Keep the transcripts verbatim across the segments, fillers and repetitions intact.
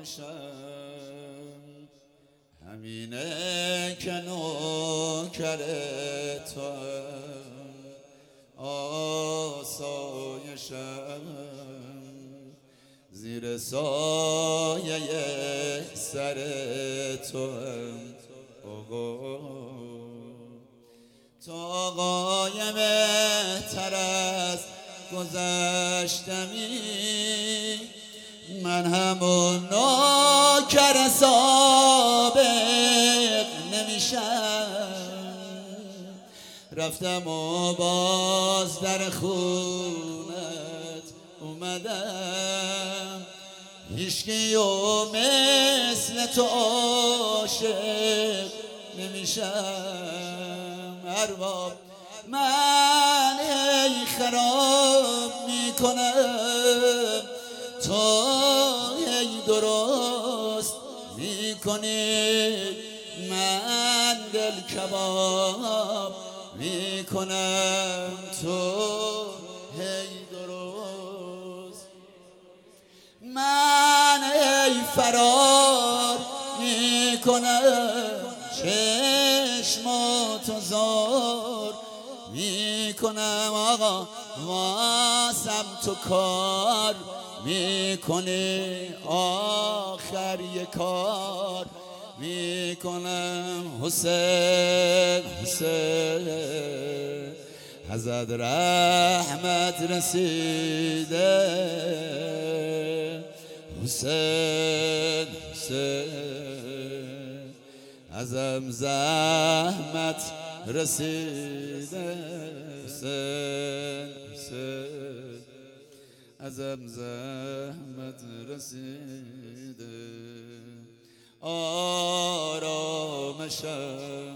آرامشم همینه که نوکر توام، آسایشم زیر سایه سر توام. آقا تو آقای بهتر از گذشتمی، من همون نوکر سابق نمیشم. رفتم و باز در خونت اومدم، هیچکی و مثل تو عاشق نمیشم. ارباب من هی خراب میکنم، تو هی درست میکنی. من دل کباب میکنم، تو هی درست. من هی فرار میکنم، چشماتو زار میکنم. آقا واسم تو کار میکنی، آخر یه کار میکنم. حسین حسین ازت رحمت رسیده، حسین حسین ازم زحمت رسیده، حسین حسین ازم زحمت رسیده. آرامشم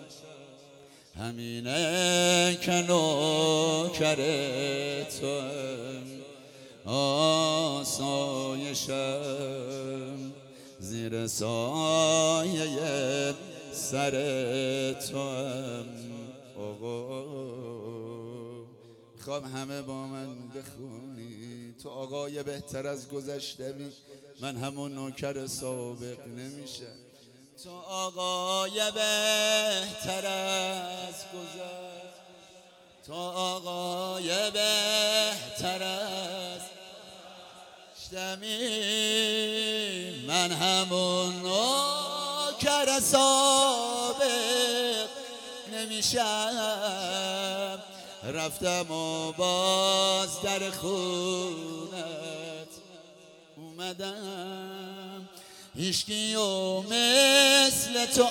همینه که نوکر توام، آسایشم زیر سایه سر توام. آقا میخوام همه با من بخونی، تو آقای بهتر از گذشتمی، من همون نوکر سابق نمیشه. تو آقای بهتر از گذشت، تو آقای بهتر از گذشتمی، من همون نوکر سابق نمیشم. رفتم و باز در خونت اومدم، هیچکی و مثل تو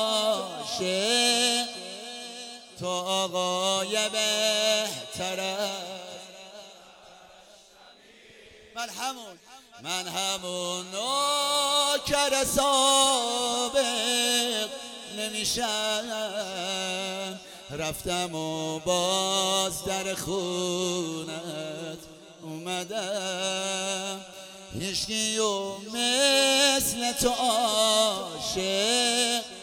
عاشق، تو آقای بهتر از من همون من همون نوکر سابق نمیشم. رفتم و باز در خونت اومدم، هیچکی و مثل تو عاشق